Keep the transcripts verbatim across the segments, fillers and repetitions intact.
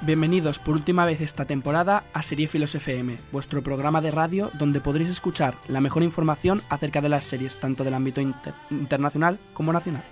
Bienvenidos por última vez esta temporada a Seriéfilos F M, vuestro programa de radio donde podréis escuchar la mejor información acerca de las series, tanto del ámbito inter- internacional como nacional.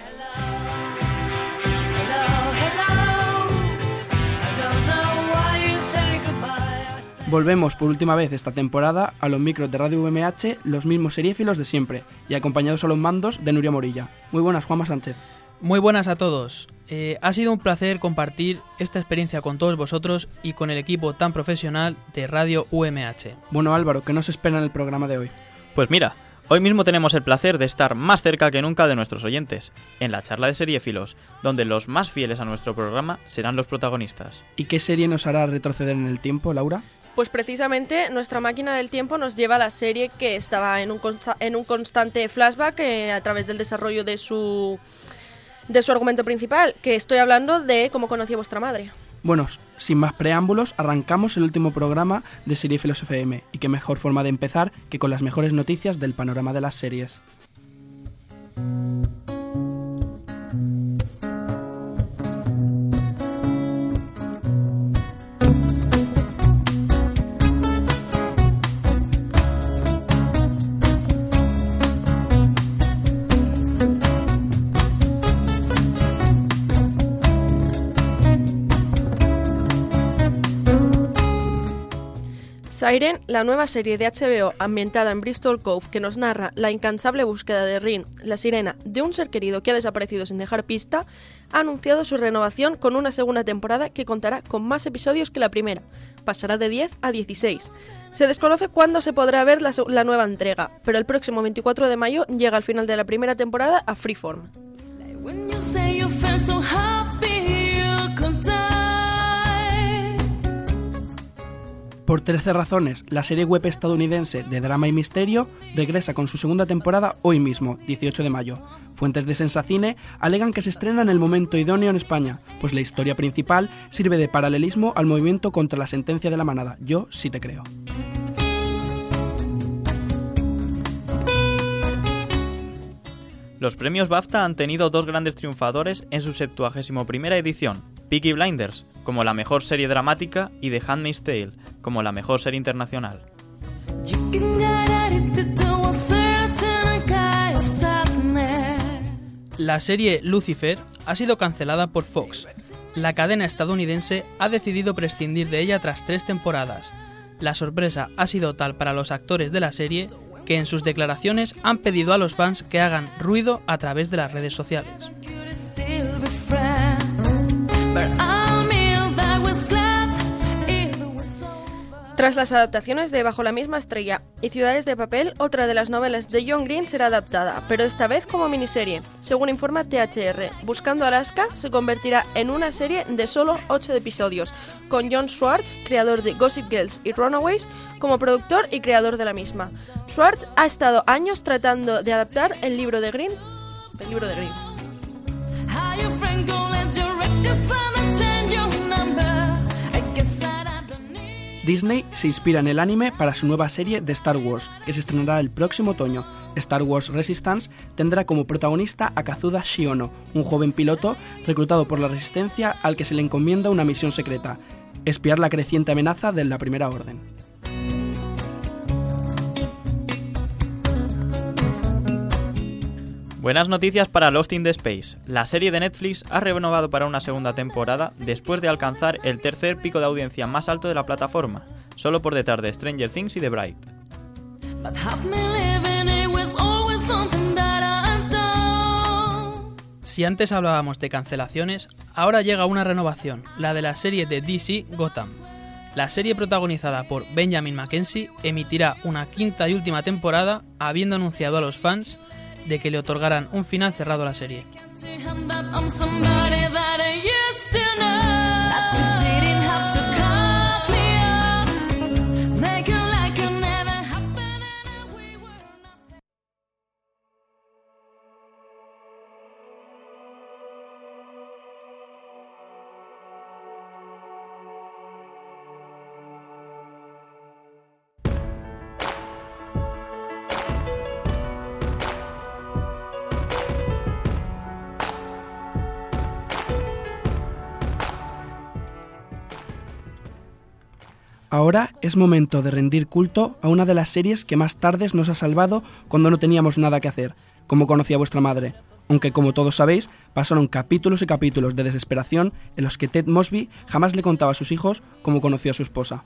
Volvemos por última vez esta temporada a los micros de Radio U M H, los mismos seriéfilos de siempre, y acompañados a los mandos de Nuria Morilla. Muy buenas, Juanma Sánchez. Muy buenas a todos. Eh, ha sido un placer compartir esta experiencia con todos vosotros y con el equipo tan profesional de Radio U M H. Bueno, Álvaro, ¿qué nos espera en el programa de hoy? Pues mira, hoy mismo tenemos el placer de estar más cerca que nunca de nuestros oyentes, en la charla de seriéfilos, donde los más fieles a nuestro programa serán los protagonistas. ¿Y qué serie nos hará retroceder en el tiempo, Laura? Pues precisamente nuestra máquina del tiempo nos lleva a la serie que estaba en un, consta- en un constante flashback eh, a través del desarrollo de su, de su argumento principal, que estoy hablando de Cómo conocí a vuestra madre. Bueno, sin más preámbulos, arrancamos el último programa de Seriéfilos F M, y qué mejor forma de empezar que con las mejores noticias del panorama de las series. Siren, la nueva serie de H B O ambientada en Bristol Cove que nos narra la incansable búsqueda de Rin, la sirena de un ser querido que ha desaparecido sin dejar pista, ha anunciado su renovación con una segunda temporada que contará con más episodios que la primera. Pasará de diez a dieciséis. Se desconoce cuándo se podrá ver la, la nueva entrega, pero el próximo veinticuatro de mayo llega al final de la primera temporada a Freeform. Por trece razones, la serie web estadounidense de drama y misterio regresa con su segunda temporada hoy mismo, dieciocho de mayo. Fuentes de Sensacine alegan que se estrena en el momento idóneo en España, pues la historia principal sirve de paralelismo al movimiento contra la sentencia de la manada. Yo sí te creo. Los premios BAFTA han tenido dos grandes triunfadores en su septuagésimo primera edición, Peaky Blinders, como la mejor serie dramática, y The Handmaid's Tale, como la mejor serie internacional. La serie Lucifer ha sido cancelada por Fox. La cadena estadounidense ha decidido prescindir de ella tras tres temporadas. La sorpresa ha sido tal para los actores de la serie que en sus declaraciones han pedido a los fans que hagan ruido a través de las redes sociales. Tras las adaptaciones de Bajo la misma estrella y Ciudades de papel, otra de las novelas de John Green será adaptada, pero esta vez como miniserie. Según informa T H R, Buscando Alaska se convertirá en una serie de solo ocho episodios, con Jon Swartz, creador de Gossip Girls y Runaways, como productor y creador de la misma. Swartz ha estado años tratando de adaptar el libro de Green, el libro de Green. Disney se inspira en el anime para su nueva serie de Star Wars, que se estrenará el próximo otoño. Star Wars Resistance tendrá como protagonista a Kazuda Shiono, un joven piloto reclutado por la Resistencia al que se le encomienda una misión secreta: espiar la creciente amenaza de la Primera Orden. Buenas noticias para Lost in the Space. La serie de Netflix ha renovado para una segunda temporada después de alcanzar el tercer pico de audiencia más alto de la plataforma, solo por detrás de Stranger Things y The Bright. Si antes hablábamos de cancelaciones, ahora llega una renovación, la de la serie de D C Gotham. La serie protagonizada por Benjamin Mackenzie emitirá una quinta y última temporada, habiendo anunciado a los fans de que le otorgarán un final cerrado a la serie. Ahora es momento de rendir culto a una de las series que más tardes nos ha salvado cuando no teníamos nada que hacer, como Conocí a vuestra madre, aunque como todos sabéis, pasaron capítulos y capítulos de desesperación en los que Ted Mosby jamás le contaba a sus hijos cómo conoció a su esposa.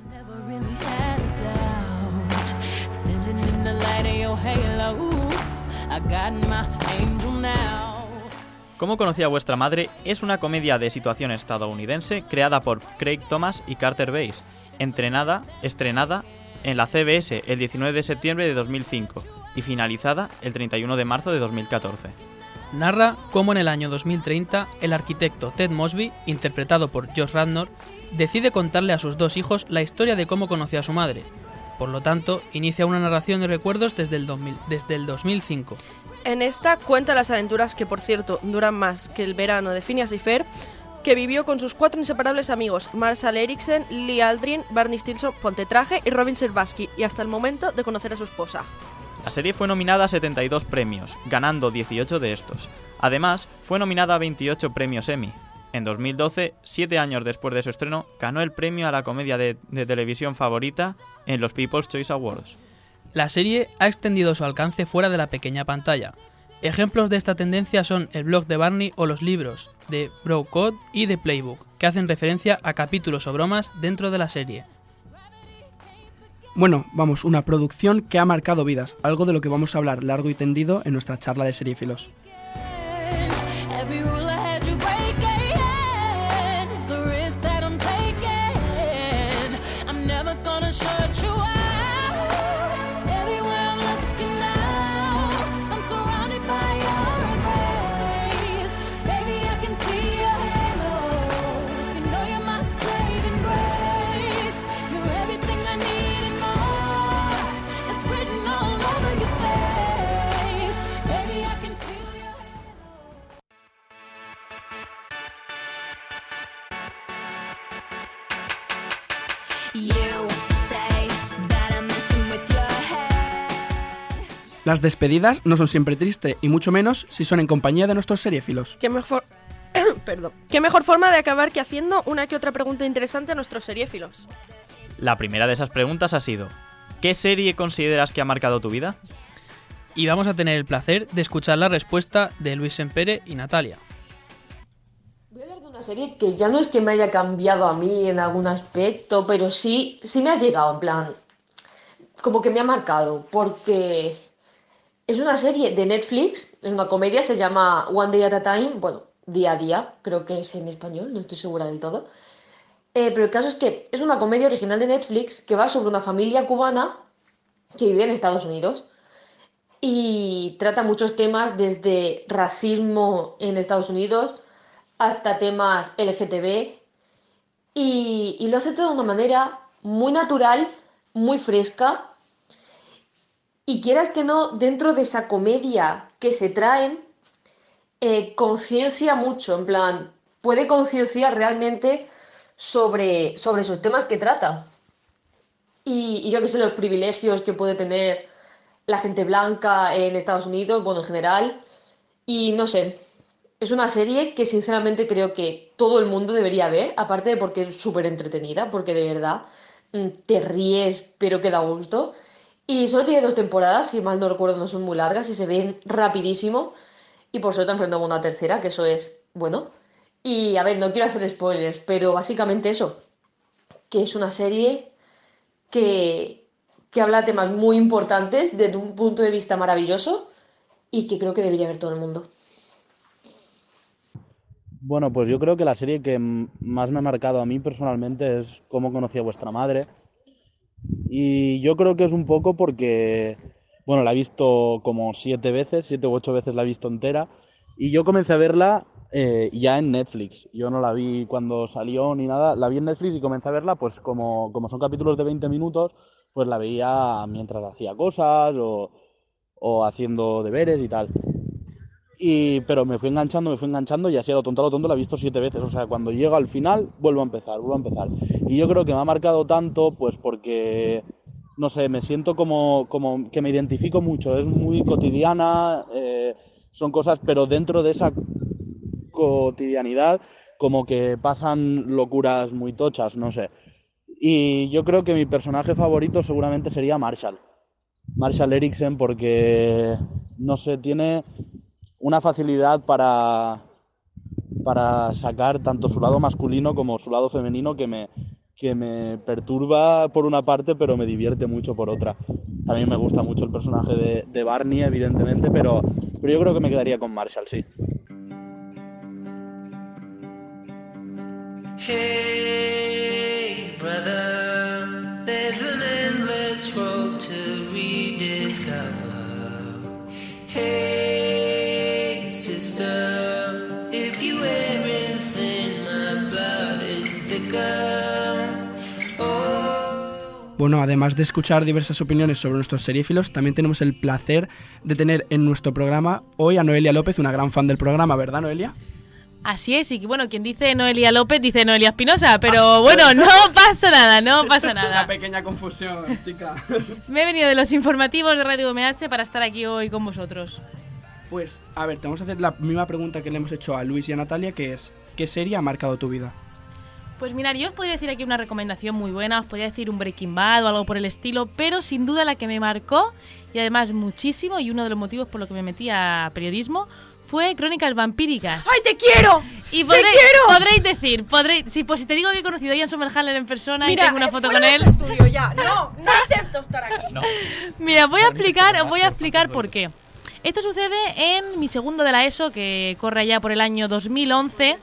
Cómo conocí a vuestra madre es una comedia de situación estadounidense creada por Craig Thomas y Carter Bass, entrenada, estrenada en la C B S el diecinueve de septiembre de dos mil cinco y finalizada el treinta y uno de marzo de dos mil catorce. Narra cómo en el año dos mil treinta el arquitecto Ted Mosby, interpretado por Josh Radnor, decide contarle a sus dos hijos la historia de cómo conoció a su madre. Por lo tanto, inicia una narración de recuerdos desde el, dos mil, desde el dos mil cinco. En esta cuenta las aventuras que, por cierto, duran más que el verano de Phineas y Ferb, que vivió con sus cuatro inseparables amigos, Marshall Eriksen, Lee Aldrin, Barney Stinson, Pontetraje y Robin Scherbatsky, y hasta el momento de conocer a su esposa. La serie fue nominada a setenta y dos premios, ganando dieciocho de estos. Además, fue nominada a veintiocho premios Emmy. En dos mil doce, siete años después de su estreno, ganó el premio a la comedia de, de televisión favorita en los People's Choice Awards. La serie ha extendido su alcance fuera de la pequeña pantalla. Ejemplos de esta tendencia son el blog de Barney o los libros de Bro Code y The Playbook, que hacen referencia a capítulos o bromas dentro de la serie. Bueno, vamos, una producción que ha marcado vidas, algo de lo que vamos a hablar largo y tendido en nuestra charla de seriéfilos. Las despedidas no son siempre tristes, y mucho menos si son en compañía de nuestros seriéfilos. ¿Qué mejor... Perdón. ¿Qué mejor forma de acabar que haciendo una que otra pregunta interesante a nuestros seriéfilos? La primera de esas preguntas ha sido: ¿qué serie consideras que ha marcado tu vida? Y vamos a tener el placer de escuchar la respuesta de Luis Sempere y Natalia. Voy a hablar de una serie que ya no es que me haya cambiado a mí en algún aspecto, pero sí, sí me ha llegado, en plan, como que me ha marcado, porque es una serie de Netflix, es una comedia, se llama One Day at a Time, bueno, día a día, creo que es en español, no estoy segura del todo. Eh, pero el caso es que es una comedia original de Netflix que va sobre una familia cubana que vive en Estados Unidos y trata muchos temas desde racismo en Estados Unidos hasta temas L G T B y, y lo hace todo de una manera muy natural, muy fresca. Y quieras que no, dentro de esa comedia que se traen, eh, conciencia mucho, en plan, puede concienciar realmente sobre, sobre esos temas que trata. Y, y yo que sé, los privilegios que puede tener la gente blanca en Estados Unidos, bueno, en general. Y no sé, es una serie que sinceramente creo que todo el mundo debería ver, aparte de porque es súper entretenida, porque de verdad te ríes, pero que da gusto. Y solo tiene dos temporadas, si mal no recuerdo no son muy largas y se ven rapidísimo. Y por suerte enfrentamos una tercera, que eso es bueno. Y a ver, no quiero hacer spoilers, pero básicamente eso, que es una serie que, que habla de temas muy importantes desde un punto de vista maravilloso y que creo que debería ver todo el mundo. Bueno, pues yo creo que la serie que más me ha marcado a mí personalmente es Cómo conocí a vuestra madre. Y yo creo que es un poco porque, bueno, la he visto como siete veces, siete u ocho veces la he visto entera, y yo comencé a verla eh, ya en Netflix. Yo no la vi cuando salió ni nada, la vi en Netflix y comencé a verla, pues como, como son capítulos de veinte minutos, pues la veía mientras hacía cosas o, o haciendo deberes y tal. Y, pero me fui enganchando, me fui enganchando y así a lo tonto, a lo tonto la he visto siete veces. O sea, cuando llego al final, vuelvo a empezar, vuelvo a empezar. Y yo creo que me ha marcado tanto, pues porque, no sé, me siento como, como que me identifico mucho. Es muy cotidiana, eh, son cosas, pero dentro de esa cotidianidad, como que pasan locuras muy tochas, no sé. Y yo creo que mi personaje favorito seguramente sería Marshall. Marshall Eriksen, porque, no sé, tiene una facilidad para, para sacar tanto su lado masculino como su lado femenino que me, que me perturba por una parte, pero me divierte mucho por otra. También me gusta mucho el personaje de, de Barney, evidentemente, pero, pero yo creo que me quedaría con Marshall, sí. Hey, brother, there's an endless road to rediscover. Hey, sister, if you ever thin, my blood is thicker. Oh. Bueno, además de escuchar diversas opiniones sobre nuestros seriéfilos, también tenemos el placer de tener en nuestro programa hoy a Noelia López, una gran fan del programa, ¿verdad, Noelia? Así es, y bueno, quien dice Noelia López dice Noelia Espinosa, pero bueno, no pasa nada, no pasa nada. Una pequeña confusión, chica. Me he venido de los informativos de Radio M H para estar aquí hoy con vosotros. Pues, a ver, te vamos a hacer la misma pregunta que le hemos hecho a Luis y a Natalia, que es, ¿qué serie ha marcado tu vida? Pues mirad, yo os podría decir aquí una recomendación muy buena, os podría decir un Breaking Bad o algo por el estilo, pero sin duda la que me marcó, y además muchísimo, y uno de los motivos por los que me metí a periodismo, fue Crónicas Vampíricas. ¡Ay, te quiero! Y podréis, ¡Te quiero! podréis decir, podréis, si, pues si te digo que he conocido a Ian Somerhalder en persona Mira, y tengo una foto fuera con de él. este estudio ya. No, no acepto estar aquí. No. Mira, voy a explicar, os voy a explicar por qué. Esto sucede en mi segundo de la ESO, que corre allá por el año dos mil once.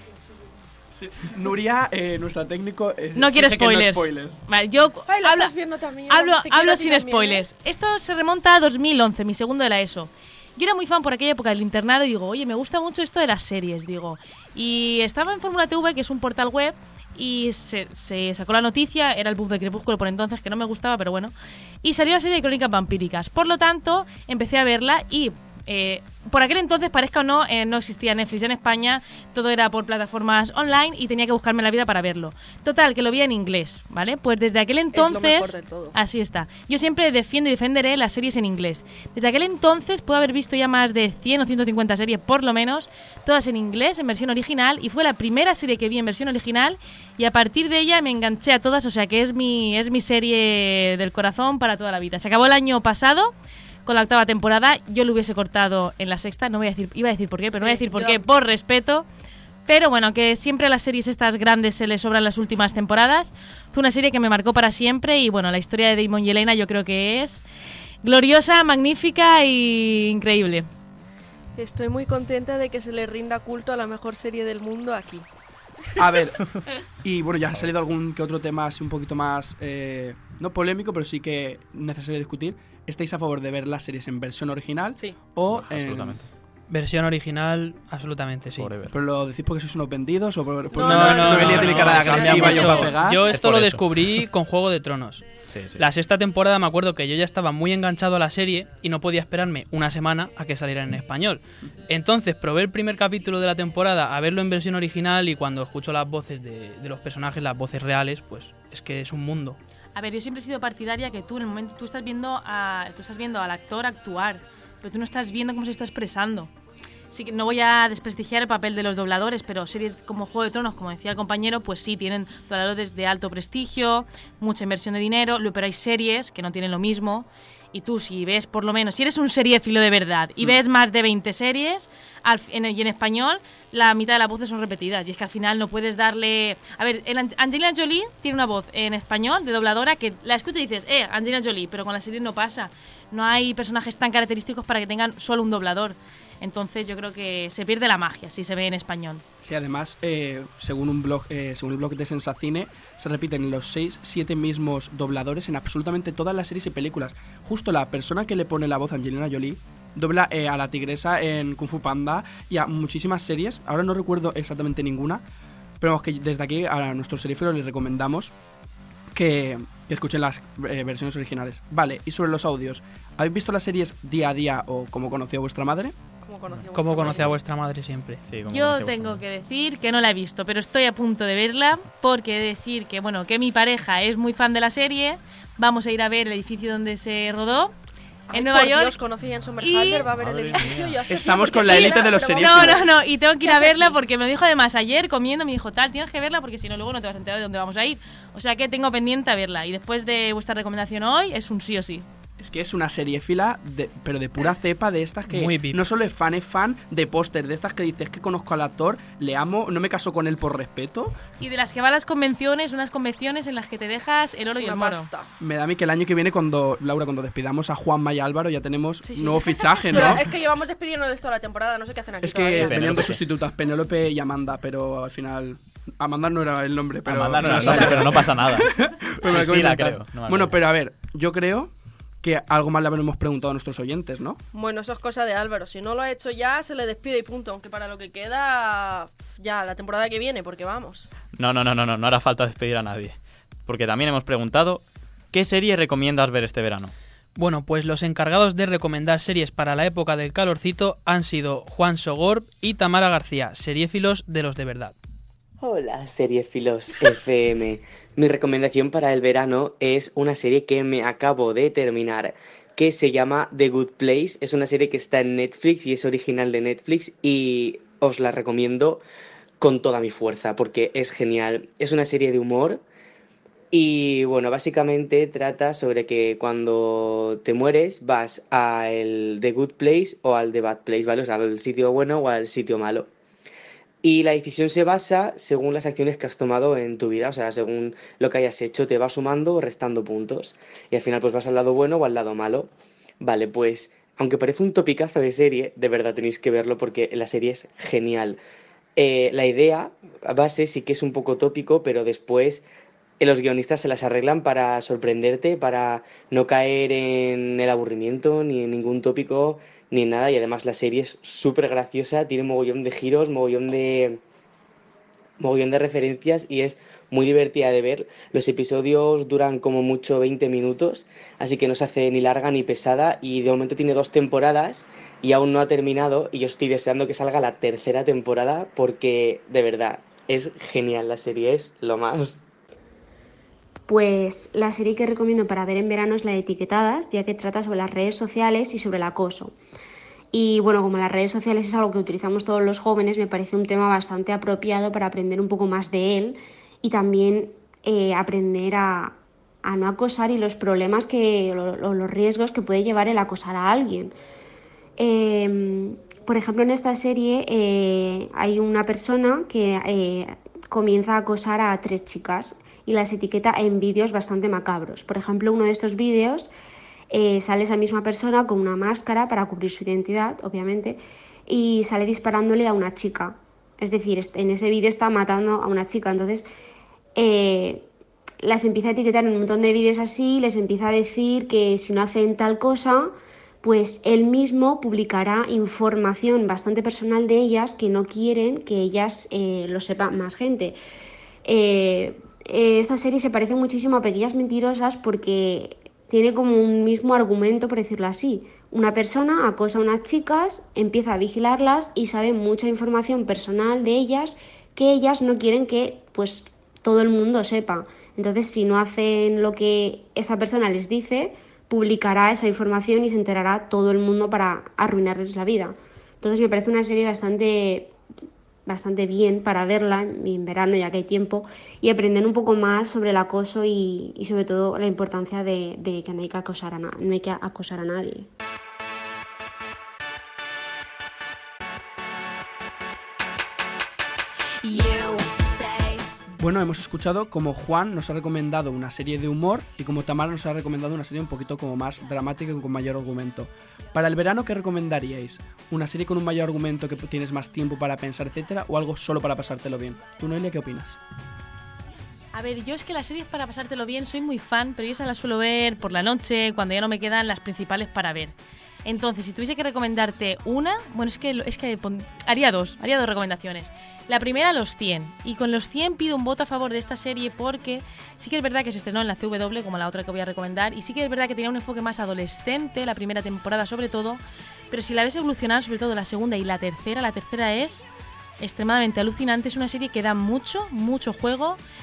Sí. Nuria, eh, nuestra técnico... Eh, No quiere sí que no spoilers. spoilers. Vale, yo Ay, la hablo, estás viendo también. hablo, Te quiero hablo a ti sin también, spoilers. Esto se remonta a dos mil once, mi segundo de la ESO. Yo era muy fan por aquella época del internado y digo, oye, me gusta mucho esto de las series, digo. Y estaba en Fórmula T V, que es un portal web, y se, se sacó la noticia, era el boom de Crepúsculo por entonces, que no me gustaba, pero bueno. Y salió la serie de Crónicas Vampíricas. Por lo tanto, empecé a verla y... Eh, por aquel entonces, parezca o no, eh, no existía Netflix en España, todo era por plataformas online y tenía que buscarme la vida para verlo. Total, que lo vi en inglés, ¿vale? Pues desde aquel entonces... Es lo mejor del todo. Así está. Yo siempre defiendo y defenderé las series en inglés. Desde aquel entonces puedo haber visto ya más de cien o ciento cincuenta series, por lo menos, todas en inglés, en versión original, y fue la primera serie que vi en versión original, y a partir de ella me enganché a todas, o sea que es mi, es mi serie del corazón para toda la vida. Se acabó el año pasado con la octava temporada, yo lo hubiese cortado en la sexta, no voy a decir, iba a decir por qué, pero Sí, no voy a decir por yo- qué, por respeto. Pero bueno, que siempre a las series estas grandes se les sobran las últimas temporadas. Fue una serie que me marcó para siempre y bueno, la historia de Damon y Elena yo creo que es gloriosa, magnífica e increíble. Estoy muy contenta de que se le rinda culto a la mejor serie del mundo aquí. A ver, y bueno, ya ha salido algún que otro tema así un poquito más, eh, no polémico, pero sí que necesario discutir. ¿Estáis a favor de ver las series en versión original? Sí. O en... Absolutamente. Versión original, absolutamente sí. Forever. ¿Pero lo decís porque sois unos vendidos o por, por No, no, no, Noelia no, tiene no, cara de no, agresiva cambia yo mucho. para pegar? Yo Es esto por lo eso. descubrí con Juego de Tronos. Sí, sí. La sexta temporada me acuerdo que yo ya estaba muy enganchado a la serie y no podía esperarme una semana a que saliera en español. Entonces probé el primer capítulo de la temporada a verlo en versión original y cuando escucho las voces de, de los personajes, las voces reales, pues es que es un mundo. A ver, yo siempre he sido partidaria que tú en el momento tú estás viendo a tú estás viendo al actor actuar, pero tú no estás viendo cómo se está expresando. Sí que no voy a desprestigiar el papel de los dobladores, pero series como Juego de Tronos, como decía el compañero, pues sí, tienen dobladores de alto prestigio, mucha inversión de dinero, luego pero hay series que no tienen lo mismo. Y tú, si ves por lo menos, si eres un seriéfilo de verdad y ves más de veinte series, al, en, y en español, la mitad de las voces son repetidas. Y es que al final no puedes darle... A ver, el Ang- Angelina Jolie tiene una voz en español de dobladora que la escuchas y dices, eh, Angelina Jolie, pero con la serie no pasa. No hay personajes tan característicos para que tengan solo un doblador. Entonces yo creo que se pierde la magia si se ve en español. Sí, además, eh, según un blog, eh, según el blog de Sensacine, se repiten los seis, siete mismos dobladores en absolutamente todas las series y películas. Justo la persona que le pone la voz a Angelina Jolie dobla eh, a la tigresa en Kung Fu Panda y a muchísimas series. Ahora no recuerdo exactamente ninguna, pero vamos, que desde aquí a nuestros seriefilos les recomendamos que, que escuchen las eh, versiones originales. Vale, y sobre los audios, ¿habéis visto las series Día a Día o Cómo conocí a vuestra madre? Como conocí a ¿Cómo vuestra conoce a madre. vuestra madre siempre? Sí, como Yo conocí a tengo vuestra que decir que no la he visto, pero estoy a punto de verla porque he de decir que bueno, que mi pareja es muy fan de la serie. Vamos a ir a ver el edificio donde se rodó Ay, en Nueva por York. Dios, conoce Ian Somerhalder, va a ver el edificio. Yo estoy Estamos aquí con la porque élite de los pero series. vamos- No, no, no, y tengo que ir a verla porque me lo dijo además ayer comiendo, me dijo, tal, tienes que verla porque si no luego no te vas a enterar de dónde vamos a ir. O sea que tengo pendiente a verla y después de vuestra recomendación hoy es un sí o sí. Es que es una serie fila, de, pero de pura cepa de estas que Muy V I P. no solo es fan, es fan de póster, de estas que dices que conozco al actor, le amo, no me caso con él por respeto. Y de las que va a las convenciones, unas convenciones en las que te dejas el oro y Una el moro. pasta. Me da a mí que el año que viene, cuando Laura, cuando despidamos a Juanma y Álvaro, ya tenemos Sí, sí. nuevo fichaje, ¿no? Pero es que llevamos despidiéndoles toda la temporada, no sé qué hacen aquí Es que todavía. tenían Penélope. dos sustitutas, Penélope y Amanda, pero al final... Amanda no era el nombre, pero... Amanda no no la sale. sabe, pero no pasa nada. Pero me lo acabo de Cristina, inventar. creo. No me Bueno, acuerdo. pero a ver, yo creo que algo más le habremos preguntado a nuestros oyentes, ¿no? Bueno, eso es cosa de Álvaro. Si no lo ha hecho ya, se le despide y punto. Aunque para lo que queda, ya la temporada que viene, porque vamos. No, no, no, no, no, no hará falta despedir a nadie. Porque también hemos preguntado, ¿qué serie recomiendas ver este verano? Bueno, pues los encargados de recomendar series para la época del calorcito han sido Juan Sogor y Tamara García, seriéfilos de los de verdad. Hola, Seriefilos F M. Mi recomendación para el verano es una serie que me acabo de terminar, que se llama The Good Place. Es una serie que está en Netflix y es original de Netflix y os la recomiendo con toda mi fuerza porque es genial. Es una serie de humor y bueno, básicamente trata sobre que cuando te mueres vas al The Good Place o al The Bad Place, ¿vale? O sea, al sitio bueno o al sitio malo. Y la decisión se basa según las acciones que has tomado en tu vida, o sea, según lo que hayas hecho, te va sumando o restando puntos. Y al final pues vas al lado bueno o al lado malo. Vale, pues aunque parece un topicazo de serie, de verdad tenéis que verlo porque la serie es genial. Eh, la idea, a base, sí que es un poco tópico, pero después eh, los guionistas se las arreglan para sorprenderte, para no caer en el aburrimiento ni en ningún tópico ni nada, y además la serie es súper graciosa, tiene mogollón de giros, mogollón de mogollón de referencias y es muy divertida de ver. Los episodios duran como mucho veinte minutos, así que no se hace ni larga ni pesada y de momento tiene dos temporadas y aún no ha terminado y yo estoy deseando que salga la tercera temporada porque de verdad es genial, la serie es lo más. Pues la serie que recomiendo para ver en verano es la de Etiquetadas, ya que trata sobre las redes sociales y sobre el acoso. Y bueno, como las redes sociales es algo que utilizamos todos los jóvenes, me parece un tema bastante apropiado para aprender un poco más de él y también eh, aprender a, a no acosar y los problemas que, o, o los riesgos que puede llevar el acosar a alguien. Eh, por ejemplo, en esta serie eh, hay una persona que eh, comienza a acosar a tres chicas y las etiqueta en vídeos bastante macabros. Por ejemplo, uno de estos vídeos eh, sale esa misma persona con una máscara para cubrir su identidad, obviamente, y sale disparándole a una chica. Es decir, en ese vídeo está matando a una chica. Entonces, eh, las empieza a etiquetar en un montón de vídeos así, les empieza a decir que si no hacen tal cosa, pues él mismo publicará información bastante personal de ellas que no quieren que ellas eh, lo sepa más gente. Eh, esta serie se parece muchísimo a Pequeñas Mentirosas porque tiene como un mismo argumento, por decirlo así. Una persona acosa a unas chicas, empieza a vigilarlas y sabe mucha información personal de ellas que ellas no quieren que pues todo el mundo sepa. Entonces, si no hacen lo que esa persona les dice, publicará esa información y se enterará todo el mundo para arruinarles la vida. Entonces, me parece una serie bastante, bastante bien para verla en verano, ya que hay tiempo, y aprender un poco más sobre el acoso y, y sobre todo la importancia de, de que no hay que acosar a, na- no hay que acosar a nadie. Bueno, hemos escuchado como Juan nos ha recomendado una serie de humor y como Tamara nos ha recomendado una serie un poquito como más dramática y con mayor argumento. Para el verano, ¿qué recomendaríais? ¿Una serie con un mayor argumento que tienes más tiempo para pensar, etcétera, o algo solo para pasártelo bien? ¿Tú, Noelia, qué opinas? A ver, yo es que las series para pasártelo bien soy muy fan, pero yo esas las suelo ver por la noche, cuando ya no me quedan las principales para ver. Entonces, si tuviese que recomendarte una, bueno, es que, es que pon, haría dos, haría dos recomendaciones. La primera, Los cien. Y con Los cien pido un voto a favor de esta serie porque sí que es verdad que se estrenó en la C W, como la otra que voy a recomendar, y sí que es verdad que tenía un enfoque más adolescente, la primera temporada sobre todo, pero si la ves evolucionar, sobre todo la segunda y la tercera, la tercera es extremadamente alucinante. Es una serie que da mucho, mucho juego,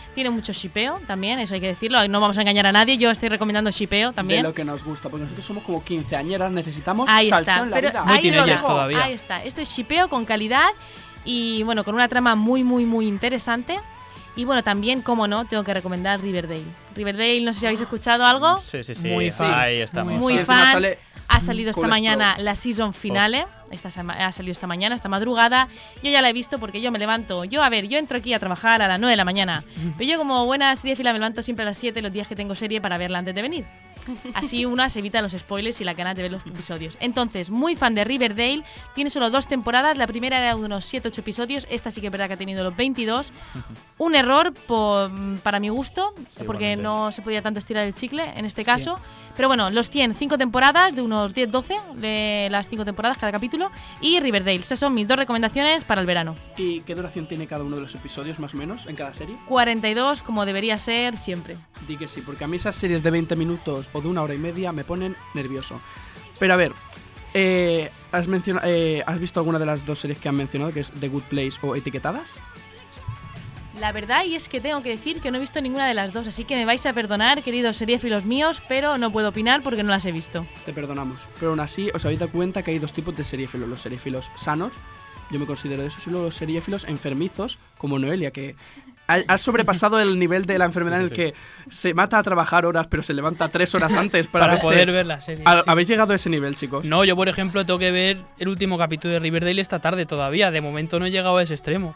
Tiene mucho shipeo también, eso hay que decirlo. No vamos a engañar a nadie. Yo estoy recomendando shipeo también. De lo que nos gusta, porque nosotros somos como quinceañeras, necesitamos ahí salseo está, en la pero vida. Muy ahí, lo teenagers dejo, todavía. ahí está. Esto es shipeo con calidad y bueno, con una trama muy, muy, muy interesante. Y bueno, también, como no, tengo que recomendar Riverdale. Riverdale, no sé si habéis escuchado algo. Sí, sí, sí. Muy fan. Ahí estamos. Muy Sí, encima fan. sale Ha salido esta Cole mañana Sprout. la season finale. Esta sema- ha salido esta mañana, esta madrugada. Yo ya la he visto porque yo me levanto. Yo, a ver, yo entro aquí a trabajar a las nueve de la mañana. Pero yo, como buena seriefila, me levanto siempre a las siete los días que tengo serie para verla antes de venir. Así una se evita los spoilers y la ganas de ver los episodios. Entonces, muy fan de Riverdale. Tiene solo dos temporadas. La primera era de unos siete ocho episodios. Esta sí que es verdad que ha tenido los veintidós. Un error por, para mi gusto, porque igualmente. no se podía tanto estirar el chicle en este caso. Pero bueno, los tienen cinco temporadas, de unos diez doce de las cinco temporadas cada capítulo. Y Riverdale. Esas son mis dos recomendaciones para el verano. ¿Y qué duración tiene cada uno de los episodios, más o menos, en cada serie? cuarenta y dos, como debería ser siempre. Di que sí, porque a mí esas series de veinte minutos o de una hora y media me ponen nervioso. Pero a ver, eh, ¿has, menciona- eh, ¿has visto alguna de las dos series que han mencionado, que es The Good Place o Etiquetadas? La verdad y es que tengo que decir que no he visto ninguna de las dos, así que me vais a perdonar, queridos seriéfilos míos, pero no puedo opinar porque no las he visto. Te perdonamos. Pero aún así, os habéis dado cuenta que hay dos tipos de seriéfilos. Los seriéfilos sanos, yo me considero de esos, y luego los seriéfilos enfermizos, como Noelia, que ha, ha sobrepasado el nivel de la enfermedad Sí, en sí, el que se mata a trabajar horas, pero se levanta tres horas antes para, Para verse- poder ver la serie. A- sí. ¿Habéis llegado a ese nivel, chicos? No, yo por ejemplo tengo que ver el último capítulo de Riverdale esta tarde todavía. De momento no he llegado a ese extremo.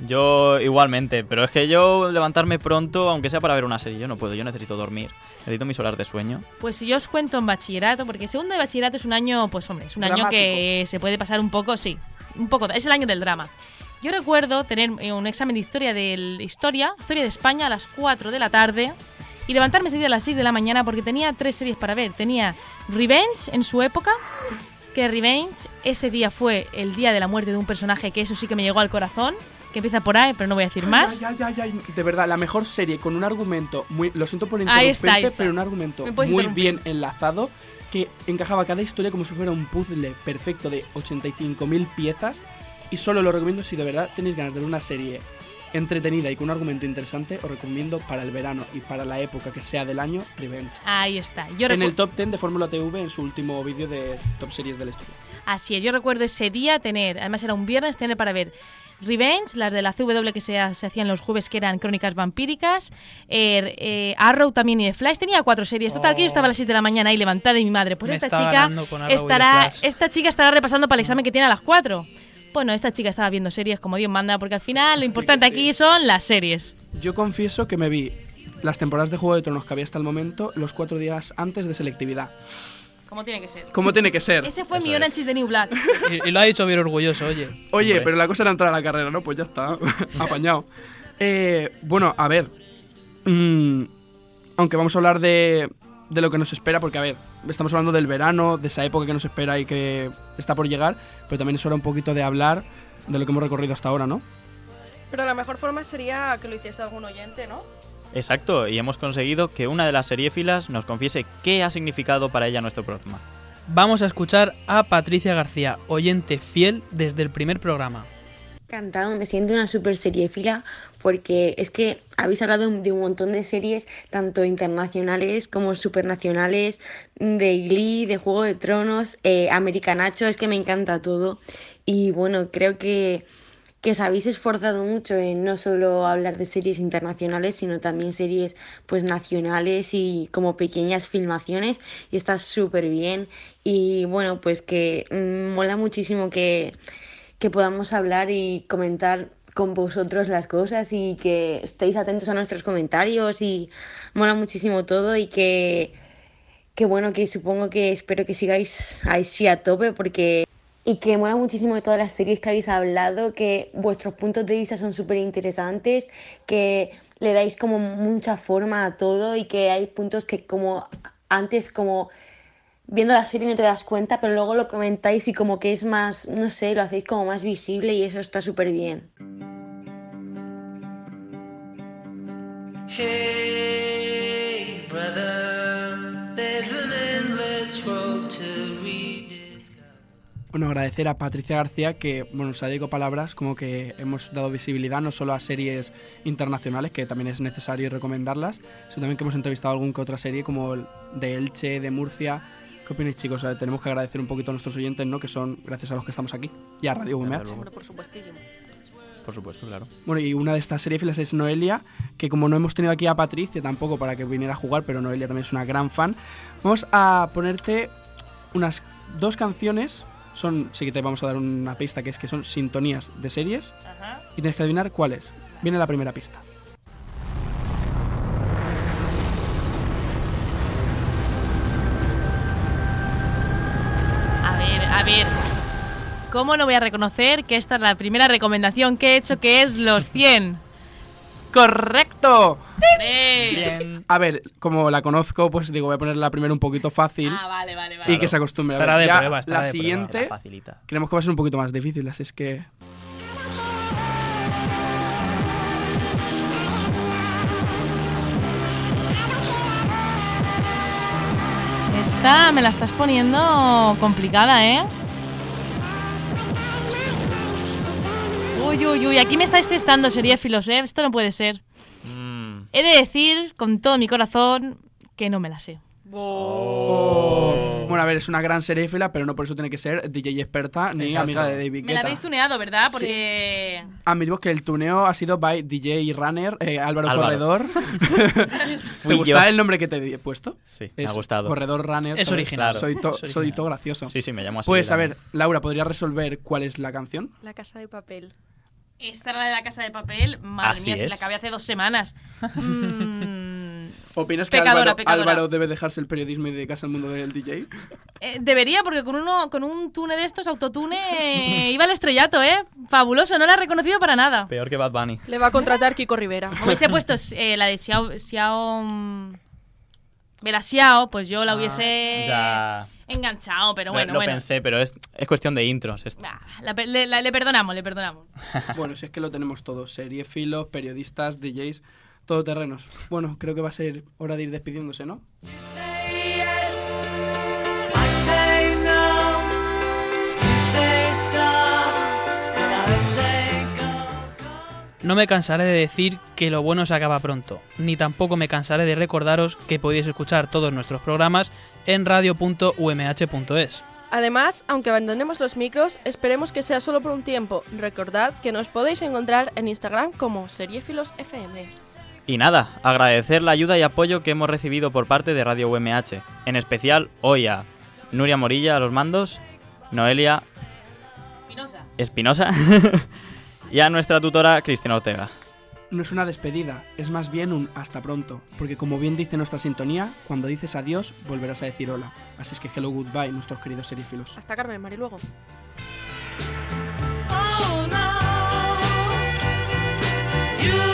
Yo igualmente, pero es que yo levantarme pronto, aunque sea para ver una serie, yo no puedo, yo necesito dormir. Necesito mis horas de sueño. Pues si yo os cuento en bachillerato, porque segundo de bachillerato es un año, pues hombre, es un año Dramático. que se puede pasar un poco, sí, un poco, es el año del drama. Yo recuerdo tener eh, un examen de historia de historia, historia de España a las cuatro de la tarde y levantarme ese día a las seis de la mañana porque tenía tres series para ver. Tenía Revenge en su época, que Revenge ese día fue el día de la muerte de un personaje que eso sí que me llegó al corazón, que empieza por A, pero no voy a decir más. Ay, ay, ay, ay, de verdad, la mejor serie con un argumento muy, lo siento por Ahí interrumpirte, está, ahí está. pero un argumento Me puedes muy interrumpir. bien enlazado, que encajaba cada historia como si fuera un puzzle perfecto de ochenta y cinco mil piezas, y solo lo recomiendo si de verdad tenéis ganas de ver una serie entretenida y con un argumento interesante. Os recomiendo para el verano y para la época que sea del año, Revenge. Ahí está. Yo En recu- el top diez de Fórmula T V en su último vídeo de top series del estudio. Así es, yo recuerdo ese día tener, además era un viernes, tener para ver Revenge, las de la C W que se, se hacían los jueves, que eran crónicas vampíricas, eh, eh, Arrow también y The Flash. Tenía cuatro series. Total, que yo estaba a las siete de la mañana ahí levantada y mi madre, pues Me esta está chica ganando con Arrow y The estará, Flash. esta chica estará repasando para el examen que tiene a las cuatro. Bueno, esta chica estaba viendo series como Dios manda, porque al final lo importante aquí son las series. Yo confieso que me vi las temporadas de Juego de Tronos que había hasta el momento los cuatro días antes de selectividad. Como tiene que ser. Como tiene que ser. Ese fue Eso mi es. Orange is the New Black. Y, y lo ha dicho bien orgulloso, oye. Oye, Hombre. pero la cosa era entrar a la carrera, ¿no? Pues ya está, apañado. Eh, bueno, a ver. mm, aunque vamos a hablar de, de lo que nos espera, porque a ver, estamos hablando del verano, de esa época que nos espera y que está por llegar, pero también es hora un poquito de hablar de lo que hemos recorrido hasta ahora, ¿no? Pero la mejor forma sería que lo hiciese algún oyente, ¿no? Exacto, y hemos conseguido que una de las seriéfilas nos confiese qué ha significado para ella nuestro programa. Vamos a escuchar a Patricia García, oyente fiel desde el primer programa. Encantado, me siento una super seriéfila porque es que habéis hablado de un montón de series, tanto internacionales como supernacionales, de Glee, de Juego de Tronos, eh, Americanacho, es que me encanta todo. Y bueno, creo que, que os habéis esforzado mucho en no solo hablar de series internacionales, sino también series pues nacionales y como pequeñas filmaciones, y está súper bien. Y bueno, pues que mm, mola muchísimo que que podamos hablar y comentar con vosotros las cosas y que estéis atentos a nuestros comentarios, y mola muchísimo todo, y que, que bueno, que supongo que espero que sigáis ahí sí a tope, porque y que mola muchísimo de todas las series que habéis hablado, que vuestros puntos de vista son súper interesantes, que le dais como mucha forma a todo, y que hay puntos que como antes como viendo la serie no te das cuenta, pero luego lo comentáis y como que es más, no sé, lo hacéis como más visible, y eso está súper bien. Hey, brother, there's an endless road to rediscover. Bueno, agradecer a Patricia García que, bueno, nos ha dedicado palabras como que hemos dado visibilidad no solo a series internacionales, que también es necesario recomendarlas, sino también que hemos entrevistado a algún que otra serie como el de Elche, de Murcia. ¿Qué opináis, chicos? O sea, tenemos que agradecer un poquito a nuestros oyentes, ¿no? Que son gracias a los que estamos aquí y a Radio U M H. Hombre, por supuestísimo. Por supuesto, claro. Bueno, y una de estas seriefilas es Noelia, que como no hemos tenido aquí a Patricia tampoco para que viniera a jugar, pero Noelia también es una gran fan, vamos a ponerte unas dos canciones. Son, sí que te vamos a dar una pista, que es que son sintonías de series. Ajá. Y tienes que adivinar cuáles. Viene la primera pista. A ver, a ver. ¿Cómo no voy a reconocer que esta es la primera recomendación que he hecho, que es Los cien? ¡Correcto! Bien. A ver, como la conozco, pues digo, voy a ponerla primero un poquito fácil. Ah, vale, vale, vale. Y que se acostumbre. Estará a ver, de ya prueba, estará la de prueba. siguiente, La facilita. creemos que va a ser un poquito más difícil, así es que... Esta me la estás poniendo complicada, ¿eh? Uy, uy, uy, aquí me estáis testando seriéfilos, ¿eh? Esto no puede ser. Mm. He de decir, con todo mi corazón, que no me la sé. Oh. Bueno, a ver, es una gran seriéfila, pero no por eso tiene que ser D J experta ni Exacto. amiga de David Me la Guetta. habéis tuneado, ¿verdad? Porque... Admitimos que el tuneo ha sido by D J Runner, eh, Álvaro, Álvaro. Corredor. ¿Te Fui gusta yo. el nombre que te he puesto? Sí, Es me ha gustado. Corredor Runner. Es ¿sabes? original. Claro. Soy, to- Es original. soy todo gracioso. Sí, sí, me llamo así. Pues a también. ver, Laura, ¿podrías resolver cuál es la canción? La Casa de Papel. Esta era la de La Casa de Papel. Madre Así mía, si es. la acabé hace dos semanas. Mm, ¿Opinas que Pecadora, Álvaro, pecadora. Álvaro debe dejarse el periodismo y dedicarse al mundo del D J? eh, debería, porque con uno con un tune de estos, autotune, eh, iba al estrellato, ¿eh? Fabuloso, no la he reconocido para nada. Peor que Bad Bunny. Le va a contratar Kiko Rivera. Hubiese puesto eh, la de Xiao... Xiao mm, Bella Xiao, pues yo la hubiese Ya. enganchado, pero Lo- bueno, lo bueno. pensé, pero es, es cuestión de intros. esto. Ah, la pe- le, la- le perdonamos, le perdonamos. Bueno, si es que lo tenemos todo. Seriefilos, periodistas, D Js, todoterrenos. Bueno, creo que va a ser hora de ir despidiéndose, ¿no? No me cansaré de decir que lo bueno se acaba pronto, ni tampoco me cansaré de recordaros que podéis escuchar todos nuestros programas en radio punto u m h punto es. Además, aunque abandonemos los micros, esperemos que sea solo por un tiempo. Recordad que nos podéis encontrar en Instagram como Seriefilos F M. Y nada, agradecer la ayuda y apoyo que hemos recibido por parte de Radio U M H. En especial hoy a Nuria Morilla a los mandos, Noelia Espinosa. Espinosa y a nuestra tutora Cristina Ortega. No es una despedida, es más bien un hasta pronto, porque como bien dice nuestra sintonía, cuando dices adiós, volverás a decir hola. Así es que hello, goodbye, nuestros queridos seriefilos. Hasta Carmen, Mariluego. Oh no, you